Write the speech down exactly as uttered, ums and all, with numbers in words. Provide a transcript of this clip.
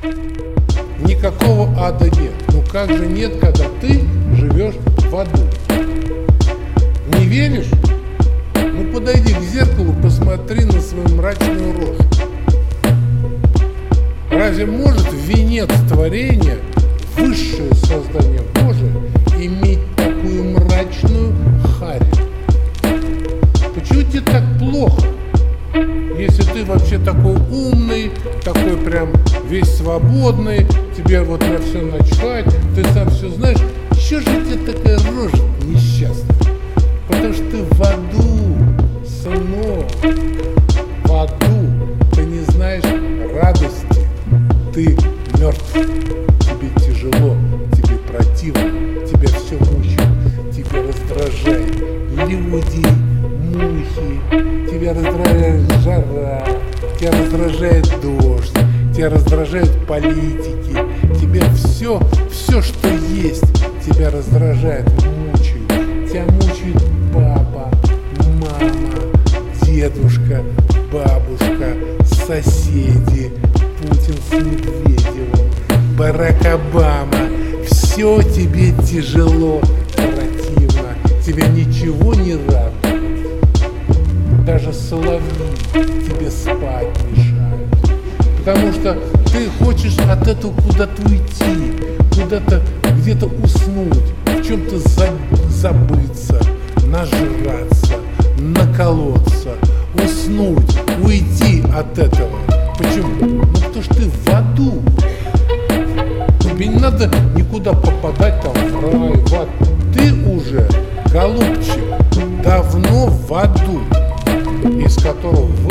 Никакого ада нет. Ну как же нет, когда ты живешь в аду? Не веришь? Ну подойди к зеркалу, посмотри на свою мрачную рожу. Разве может венец творения, высшее создание Божие, иметь такую мрачную харь? Почему тебе так плохо, если ты вообще такой умный, такой прям весь свободный, тебе вот на все начхать, ты сам все знаешь, еще же у тебя такая рожа несчастная? Потому что ты в аду, сынок, в аду, ты не знаешь радости, ты мертв, тебе тяжело, тебе противно, тебя все мучает, тебя раздражает люди, мухи, тебя раздражает жара, тебя раздражает дождь, тебя раздражают политики, тебя все, все, что есть, тебя раздражает, мучает, тебя мучает папа, мама, дедушка, бабушка, соседи, Путин с Медведевым, Барак Обама, все тебе тяжело, противно, тебя ничего не радует, даже соловьи тебе спать мешают, потому что ты хочешь от этого куда-то уйти, куда-то где-то уснуть, в чем-то забыться, нажраться, наколоться, уснуть, уйти от этого. Почему? Ну потому что ты в аду. Тебе не надо никуда попадать там в рай, в ад. Ты уже, голубчик, давно в аду, из которого